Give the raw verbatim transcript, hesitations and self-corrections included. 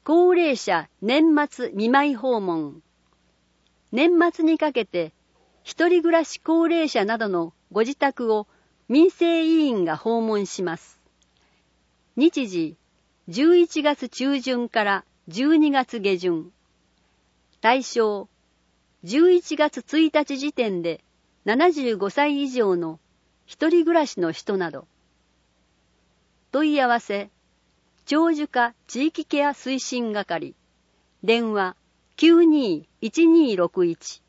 高齢者年末見舞い訪問。年末にかけて、一人暮らし高齢者などのご自宅を民生委員が訪問します。日時、じゅういちがつ中旬からじゅうにがつ下旬。対象、じゅういちがつついたち時点でななじゅうごさい以上の一人暮らしの人など。問い合わせ、長寿化地域ケア推進係。電話きゅうにーいちにーろくいち。